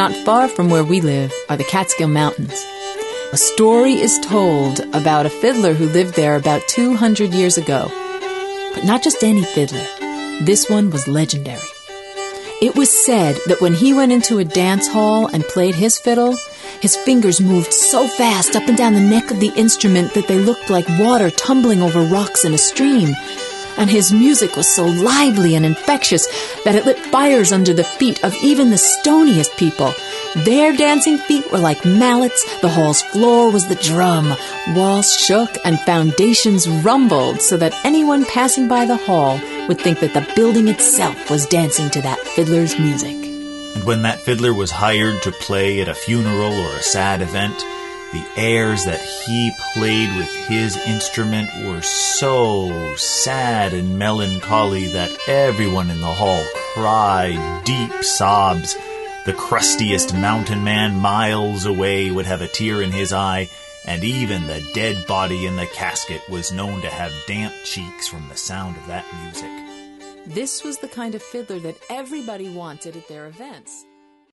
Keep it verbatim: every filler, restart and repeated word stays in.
Not far from where we live are the Catskill Mountains. A story is told about a fiddler who lived there about two hundred years ago. But not just any fiddler. This one was legendary. It was said that when he went into a dance hall and played his fiddle, his fingers moved so fast up and down the neck of the instrument that they looked like water tumbling over rocks in a stream. And his music was so lively and infectious that it lit fires under the feet of even the stoniest people. Their dancing feet were like mallets, the hall's floor was the drum. Walls shook and foundations rumbled so that anyone passing by the hall would think that the building itself was dancing to that fiddler's music. And when that fiddler was hired to play at a funeral or a sad event, the airs that he played with his instrument were so sad and melancholy that everyone in the hall cried deep sobs. The crustiest mountain man miles away would have a tear in his eye, and even the dead body in the casket was known to have damp cheeks from the sound of that music. This was the kind of fiddler that everybody wanted at their events.